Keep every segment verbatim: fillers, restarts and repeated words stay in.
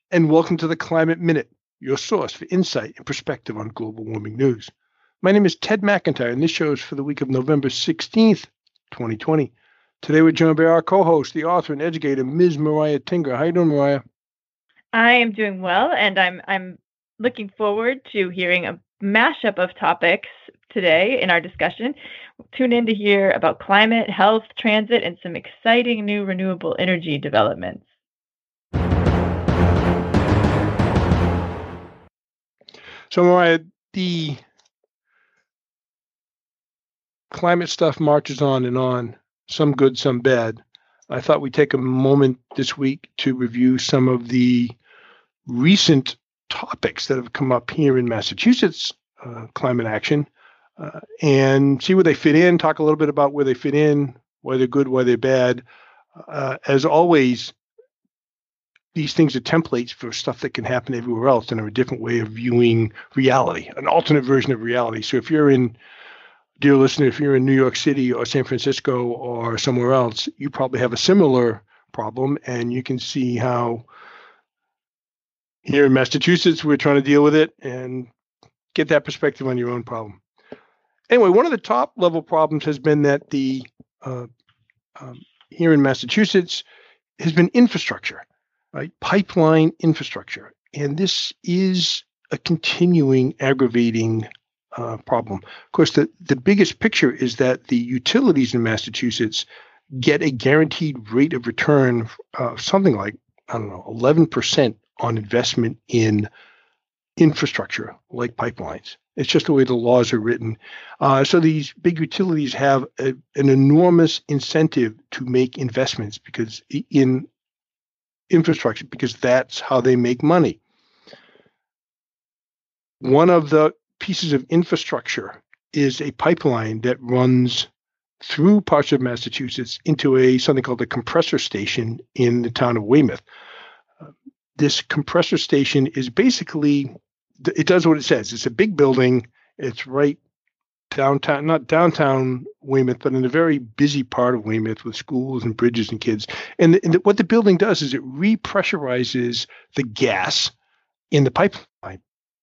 and welcome to the Climate Minute, your source for insight and perspective on global warming news. My name is Ted McIntyre, and this show is for the week of November sixteenth, twenty twenty. Today we're joined by our co-host, the author and educator, Miz Mariah Tinger. How you doing, Mariah? I am doing well, and I'm I'm looking forward to hearing a mashup of topics today in our discussion. Tune in to hear about climate, health, transit, and some exciting new renewable energy developments. So, Mariah, the climate stuff marches on and on, some good, some bad. I thought we'd take a moment this week to review some of the recent topics that have come up here in Massachusetts, uh, climate action, uh, and see where they fit in, talk a little bit about where they fit in, why they're good, why they're bad. Uh, as always, these things are templates for stuff that can happen everywhere else and are a different way of viewing reality, an alternate version of reality. So if you're in, dear listener, if you're in New York City or San Francisco or somewhere else, you probably have a similar problem, and you can see how here in Massachusetts we're trying to deal with it and get that perspective on your own problem. Anyway, one of the top level problems has been that the uh, um, here in Massachusetts has been infrastructure. Right? Pipeline infrastructure. And this is a continuing aggravating uh, problem. Of course, the, the biggest picture is that the utilities in Massachusetts get a guaranteed rate of return of something like, I don't know, eleven percent on investment in infrastructure like pipelines. It's just the way the laws are written. Uh, so these big utilities have a, an enormous incentive to make investments because in infrastructure, because that's how they make money. One of the pieces of infrastructure is a pipeline that runs through parts of Massachusetts into a something called a compressor station in the town of Weymouth. Uh, this compressor station is basically, it does what it says. It's a big building. It's right downtown, not downtown Weymouth, but in a very busy part of Weymouth with schools and bridges and kids. And, the, and the, what the building does is it repressurizes the gas in the pipeline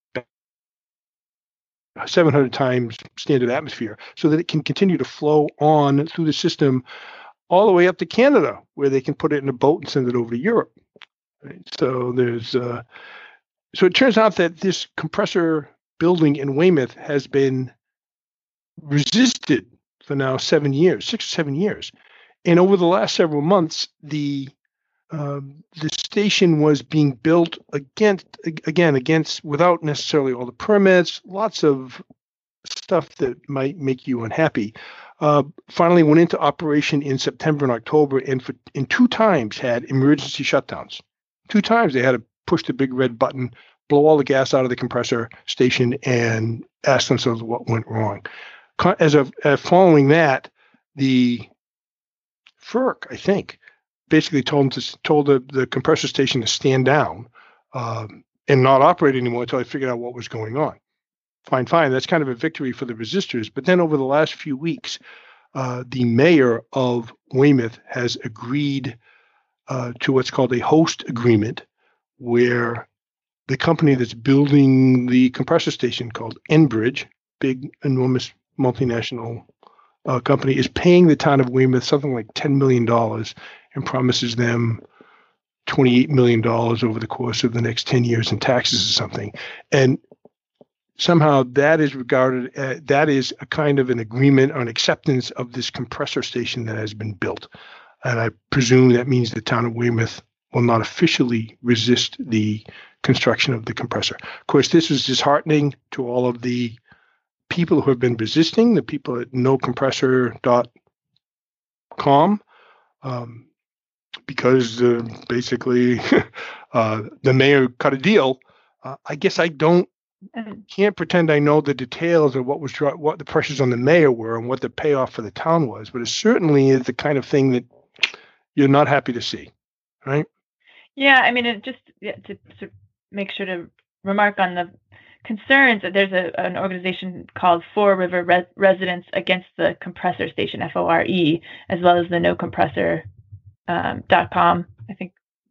seven hundred times standard atmosphere so that it can continue to flow on through the system all the way up to Canada, where they can put it in a boat and send it over to Europe. Right? So there's, uh, so it turns out that this compressor building in Weymouth has been resisted for now seven years, six or seven years. And over the last several months, the um, the station was being built against, again, against, without necessarily all the permits, lots of stuff that might make you unhappy. Uh, finally went into operation in September and October, and for, in two times had emergency shutdowns. Two times they had to push the big red button, blow all the gas out of the compressor station, and ask themselves what went wrong. As of uh, following that, the F E R C, I think, basically told them to, told the, the compressor station to stand down um, and not operate anymore until I figured out what was going on. Fine, fine. That's kind of a victory for the resistors. But then over the last few weeks, uh, the mayor of Weymouth has agreed uh, to what's called a host agreement, where the company that's building the compressor station, called Enbridge, big, enormous multinational uh, company, is paying the town of Weymouth something like ten million dollars and promises them twenty-eight million dollars over the course of the next ten years in taxes or something. And somehow that is regarded, uh, that is a kind of an agreement or an acceptance of this compressor station that has been built. And I presume that means the town of Weymouth will not officially resist the construction of the compressor. Of course, this is disheartening to all of the people who have been resisting, the people at no compressor dot com, um, because uh, basically uh, the mayor cut a deal. Uh, I guess I don't, can't pretend I know the details of what was what the pressures on the mayor were and what the payoff for the town was, but it certainly is the kind of thing that you're not happy to see, right? Yeah, I mean, it just yeah, to, to make sure to remark on the concerns that there's a, an organization called Fore River Res- Residents Against the Compressor Station, F O R E, as well as the no compressor dot com, um, I think.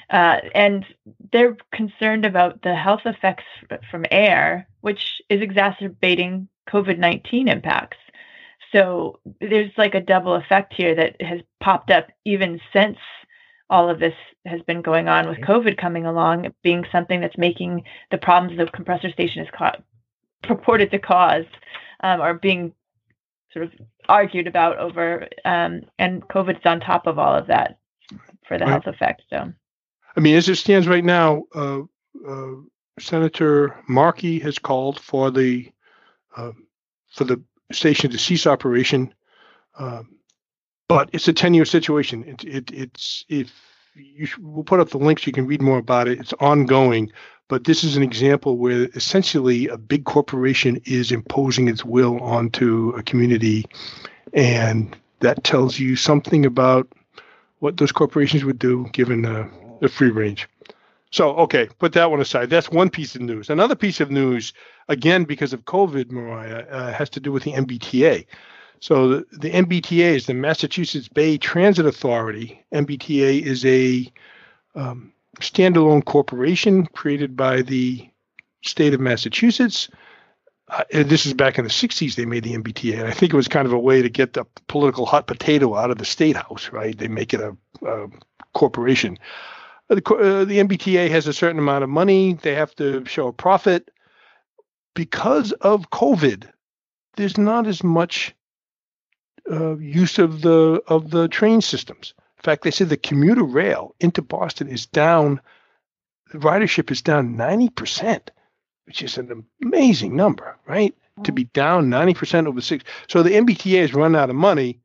Uh, and they're concerned about the health effects from air, which is exacerbating COVID nineteen impacts. So there's like a double effect here that has popped up even since all of this has been going on with COVID coming along, being something that's making the problems the compressor station is ca- purported to cause um, are being sort of argued about over, um, and COVID's on top of all of that for the right. health effects. So, I mean, as it stands right now, uh, uh, Senator Markey has called for the uh, for the station to cease operation. Um, But it's a ten-year situation. It, it, it's if you should, we'll put up the links. You can read more about it. It's ongoing. But this is an example where essentially a big corporation is imposing its will onto a community, and that tells you something about what those corporations would do given uh, the free range. So, okay, put that one aside. That's one piece of news. Another piece of news, again because of COVID, Mariah, uh, has to do with the M B T A. So the, the M B T A is the Massachusetts Bay Transit Authority. M B T A is a um, standalone corporation created by the state of Massachusetts. Uh, and this is back in the sixties they made the M B T A. And I think it was kind of a way to get the political hot potato out of the state house, right? They make it a, a corporation. Uh, the, uh, the M B T A has a certain amount of money. They have to show a profit. Because of COVID, there's not as much Uh, use of the of the train systems. In fact, they said the commuter rail into Boston is down. The ridership is down ninety percent, which is an amazing number, right? Mm-hmm. To be down ninety percent over six. So the M B T A has run out of money.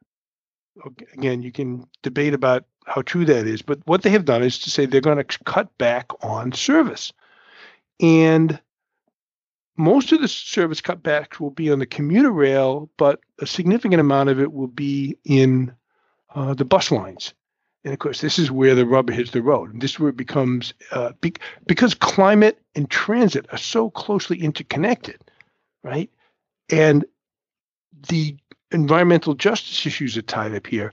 Again, you can debate about how true that is, but what they have done is to say they're going to cut back on service, and most of the service cutbacks will be on the commuter rail, but a significant amount of it will be in uh, the bus lines. And of course, this is where the rubber hits the road. And this is where it becomes, uh, be- because climate and transit are so closely interconnected, right? And the environmental justice issues are tied up here.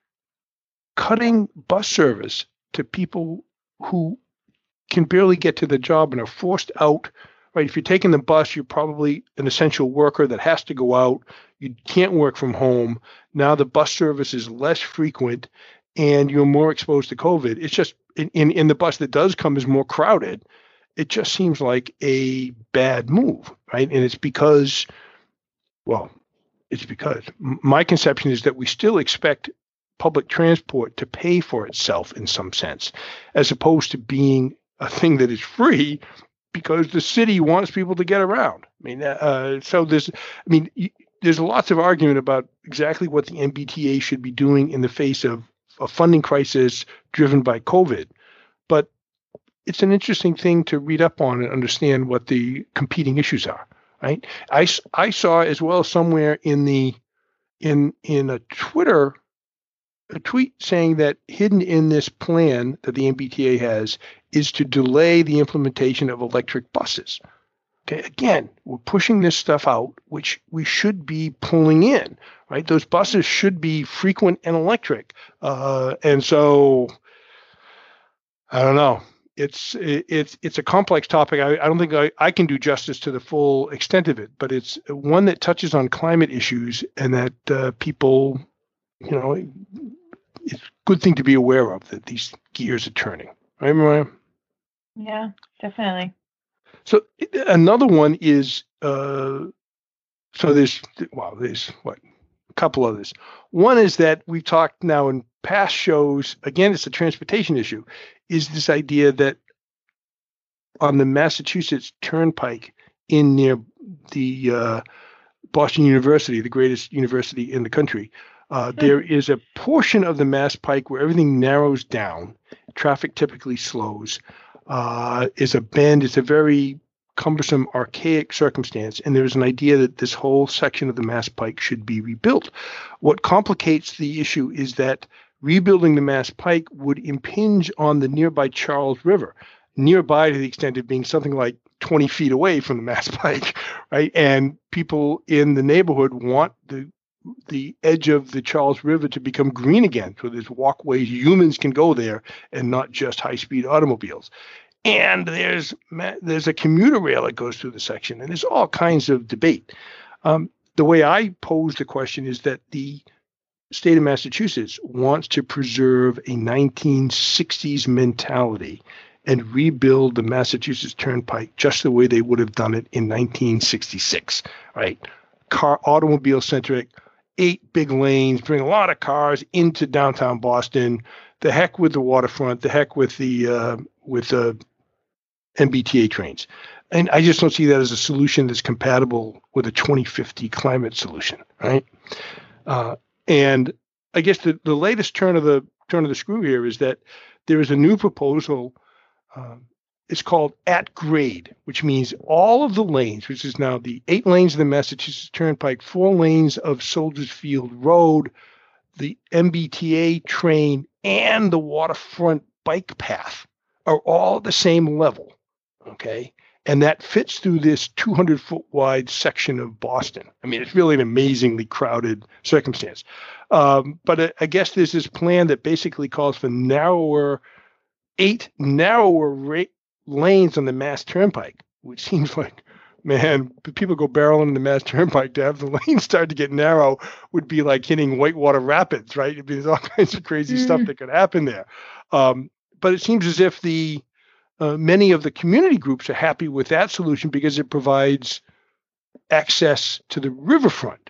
Cutting bus service to people who can barely get to the job and are forced out. Right, if you're taking the bus, you're probably an essential worker that has to go out. You can't work from home. Now the bus service is less frequent, and you're more exposed to COVID. It's just in, in, in the bus that does come is more crowded. It just seems like a bad move, right? And it's because, well, it's because my conception is that we still expect public transport to pay for itself in some sense, as opposed to being a thing that is free, because the city wants people to get around. I mean, uh, so there's, I mean, y- there's lots of argument about exactly what the M B T A should be doing in the face of a funding crisis driven by COVID. But it's an interesting thing to read up on and understand what the competing issues are, right? I, I saw as well somewhere in the, in, in a Twitter, a tweet saying that hidden in this plan that the M B T A has is to delay the implementation of electric buses. Okay, again, we're pushing this stuff out, which we should be pulling in, right? Those buses should be frequent and electric. Uh, and so, I don't know. It's it, it's it's a complex topic. I, I don't think I, I can do justice to the full extent of it, but it's one that touches on climate issues and that uh, people, you know, it's a good thing to be aware of, that these gears are turning. Right, Mariah? Yeah, definitely. So another one is, uh, so there's, well, there's what, a couple others. One is that we've talked now in past shows, again, it's a transportation issue, is this idea that on the Massachusetts Turnpike in near the uh, Boston University, the greatest university in the country, uh, there is a portion of the Mass Pike where everything narrows down. Traffic typically slows. Uh, is a bend. It's a very cumbersome, archaic circumstance. And there's an idea that this whole section of the Mass Pike should be rebuilt. What complicates the issue is that rebuilding the Mass Pike would impinge on the nearby Charles River, nearby to the extent of being something like twenty feet away from the Mass Pike, right? And people in the neighborhood want the the edge of the Charles River to become green again. So there's walkways, humans can go there, and not just high-speed automobiles. And there's there's a commuter rail that goes through the section, and there's all kinds of debate. Um, the way I pose the question is that the state of Massachusetts wants to preserve a nineteen sixties mentality and rebuild the Massachusetts Turnpike just the way they would have done it in nineteen sixty-six, right? Car, automobile centric, eight big lanes, bring a lot of cars into downtown Boston. The heck with the waterfront, the heck with the uh, with the M B T A trains. And I just don't see that as a solution that's compatible with a twenty fifty climate solution, right? Uh, and I guess the, the latest turn of the turn of the screw here is that there is a new proposal. Um, it's called at grade, which means all of the lanes, which is now the eight lanes of the Massachusetts Turnpike, four lanes of Soldiers Field Road, the M B T A train, and the waterfront bike path are all at the same level, okay? And that fits through this two hundred foot wide section of Boston. I mean, it's really an amazingly crowded circumstance. Um, but I, I guess there's this plan that basically calls for narrower, eight narrower ra- lanes on the Mass Turnpike, which seems like, man, people go barreling in the Mass Turnpike to have the lanes start to get narrow would be like hitting Whitewater Rapids, right? It'd be, there's all kinds of crazy mm. stuff that could happen there. Um, but it seems as if the uh, many of the community groups are happy with that solution because it provides access to the riverfront.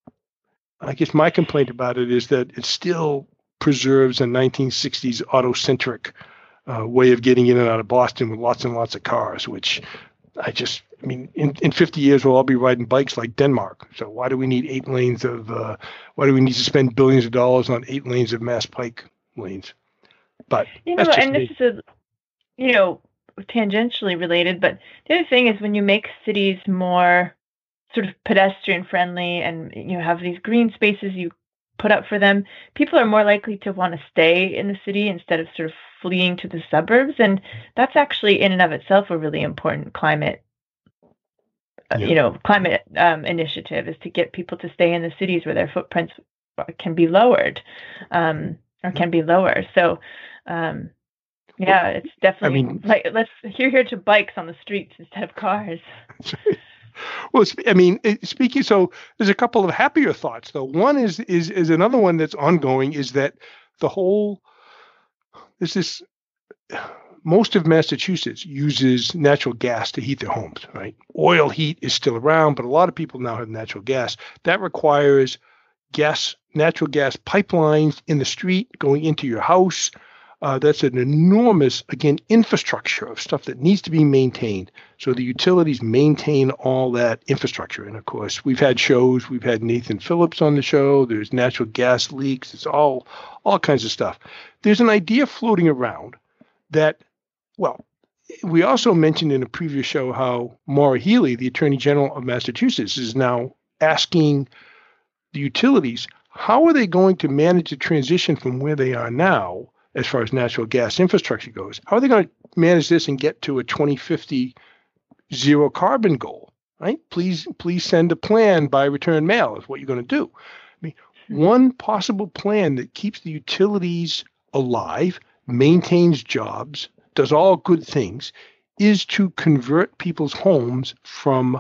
I guess my complaint about it is that it still preserves a nineteen sixties auto-centric uh, way of getting in and out of Boston with lots and lots of cars, which I just, I mean, in, in fifty years, we'll all be riding bikes like Denmark. So why do we need eight lanes of, uh, why do we need to spend billions of dollars on eight lanes of Mass Pike lanes? But you know, and me. This is, a, you know, tangentially related, but the other thing is when you make cities more sort of pedestrian friendly and you have these green spaces you put up for them, people are more likely to want to stay in the city instead of sort of fleeing to the suburbs. And that's actually in and of itself a really important climate, yeah. uh, you know, climate um, initiative is to get people to stay in the cities where their footprints can be lowered um, or can be lower. So, um, yeah, it's definitely I mean, like, let's hear here to bikes on the streets instead of cars. Well, I mean, speaking, so there's a couple of happier thoughts, though. One is is is another one that's ongoing is that the whole, there's this, most of Massachusetts uses natural gas to heat their homes, right? Oil heat is still around, but a lot of people now have natural gas. That requires gas, natural gas pipelines in the street going into your house. Uh, that's an enormous, again, infrastructure of stuff that needs to be maintained. So the utilities maintain all that infrastructure. And of course, we've had shows, we've had Nathan Phillips on the show. There's natural gas leaks. It's all, all kinds of stuff. There's an idea floating around that, well, we also mentioned in a previous show how Maura Healey, the Attorney General of Massachusetts, is now asking the utilities, how are they going to manage the transition from where they are now as far as natural gas infrastructure goes? How are they going to manage this and get to a twenty fifty zero carbon goal, right? Please, please send a plan by return mail is what you're going to do. I mean, one possible plan that keeps the utilities alive, maintains jobs, does all good things, is to convert people's homes from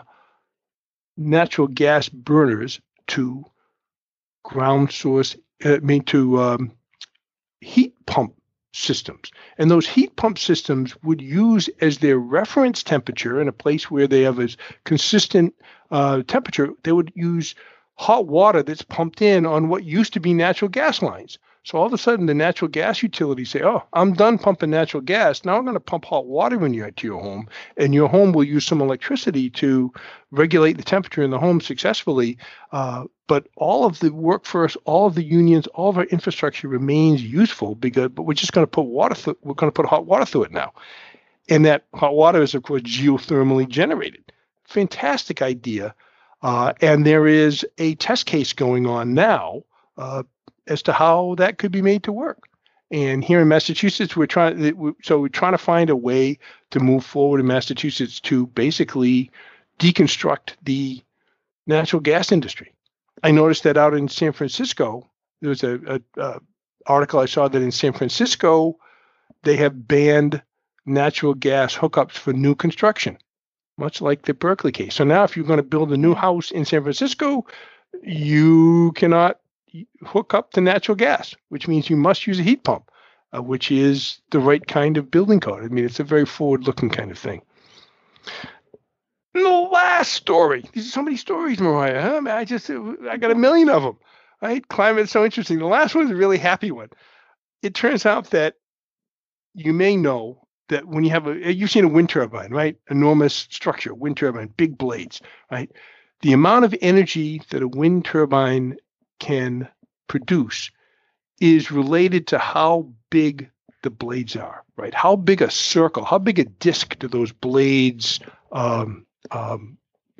natural gas burners to ground source, I mean, to um, heat pump systems. And those heat pump systems would use as their reference temperature in a place where they have a consistent uh, temperature, they would use hot water that's pumped in on what used to be natural gas lines. So all of a sudden, the natural gas utilities say, oh, I'm done pumping natural gas. Now I'm going to pump hot water in your, to your home, and your home will use some electricity to regulate the temperature in the home successfully. Uh, but all of the workforce, all of the unions, all of our infrastructure remains useful because, but we're just going to put water, th- we're going to put hot water through it now. And that hot water is, of course, geothermally generated. Fantastic idea. Uh, and there is a test case going on now uh, as to how that could be made to work. And here in Massachusetts, we're trying, so we're trying to find a way to move forward in Massachusetts to basically deconstruct the natural gas industry. I noticed that out in San Francisco, there was a, a, a article I saw that in San Francisco, they have banned natural gas hookups for new construction, much like the Berkeley case. So now if you're going to build a new house in San Francisco, you cannot hook up to natural gas, which means you must use a heat pump, uh, which is the right kind of building code. I mean, it's a very forward-looking kind of thing. And the last story. These are so many stories, Mariah. Huh? I just, I got a million of them. Right? Climate's so interesting. The last one is a really happy one. It turns out that you may know that when you have a, you've seen a wind turbine, right? Enormous structure, wind turbine, big blades, right? The amount of energy that a wind turbine can produce is related to how big the blades are, right? How big a circle, how big a disc do those blades um, um,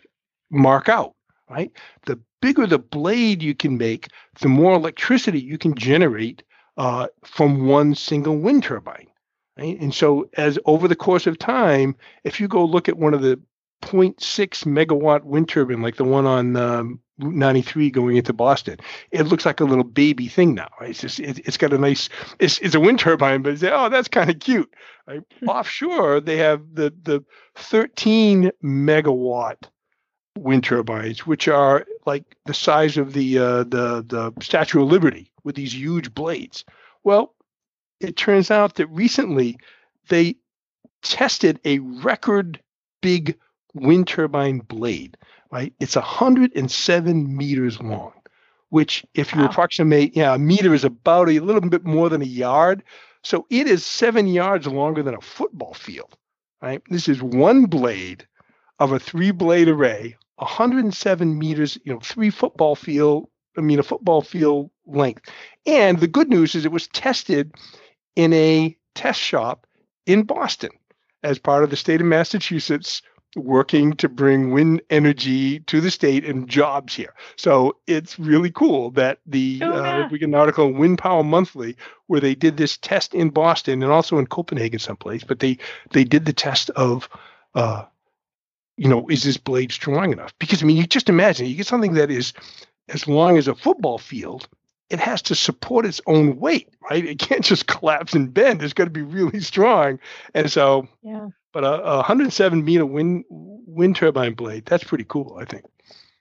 mark out, right? The bigger the blade you can make, the more electricity you can generate uh, from one single wind turbine, right? And so as over the course of time, if you go look at one of the zero point six megawatt wind turbine, like the one on um, Route ninety-three going into Boston, it looks like a little baby thing now, right? It's just, it, it's got a nice, it's, it's a wind turbine, but it's, oh, that's kind of cute, right? Offshore, they have the, the thirteen megawatt wind turbines, which are like the size of the, uh, the, the Statue of Liberty with these huge blades. Well, it turns out that recently they tested a record big wind turbine blade, right? It's one hundred seven meters long, which if you wow. approximate, yeah, a meter is about a little bit more than a yard. So it is seven yards longer than a football field, right? This is one blade of a three blade array, one hundred seven meters, you know, three football field, I mean, a football field length. And the good news is it was tested in a test shop in Boston as part of the state of Massachusetts working to bring wind energy to the state and jobs here. So it's really cool that the, oh, yeah. uh, we get an article in Wind Power Monthly where they did this test in Boston and also in Copenhagen someplace, but they, they did the test of, uh, you know, is this blade strong enough? Because, I mean, you just imagine, you get something that is as long as a football field, it has to support its own weight, right? It can't just collapse and bend. It's got to be really strong. And so, yeah. But a, a one hundred seven meter wind wind turbine blade, that's pretty cool, I think.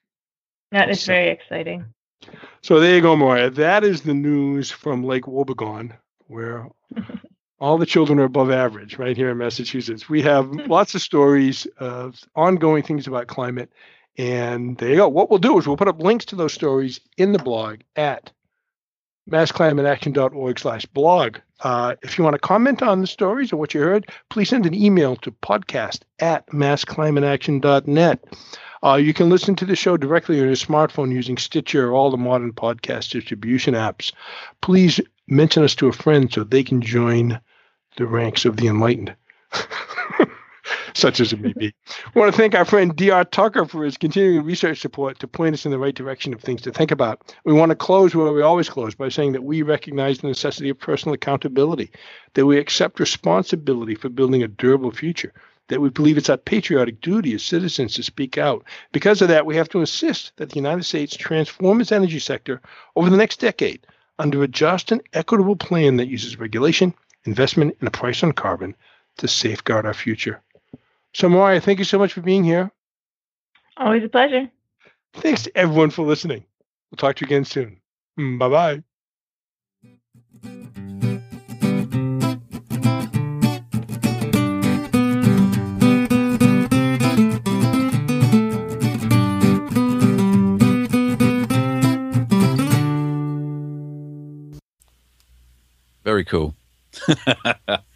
That is so, very exciting. So there you go, Mariah. That is the news from Lake Wobegon, where all the children are above average right here in Massachusetts. We have lots of stories of ongoing things about climate. And there you go. What we'll do is we'll put up links to those stories in the blog at mass climate action dot org slash blog. Uh, if you want to comment on the stories or what you heard, please send an email to podcast at mass climate action dot net. Uh, you can listen to the show directly on your smartphone using Stitcher or all the modern podcast distribution apps. Please mention us to a friend so they can join the ranks of the enlightened, such as it may be. I want to thank our friend D R Tucker for his continuing research support to point us in the right direction of things to think about. We want to close where we always close by saying that we recognize the necessity of personal accountability, that we accept responsibility for building a durable future, that we believe it's our patriotic duty as citizens to speak out. Because of that, we have to insist that the United States transform its energy sector over the next decade under a just and equitable plan that uses regulation, investment, and a price on carbon to safeguard our future. So, Mariah, thank you so much for being here. Always a pleasure. Thanks to everyone for listening. We'll talk to you again soon. Bye-bye. Very cool.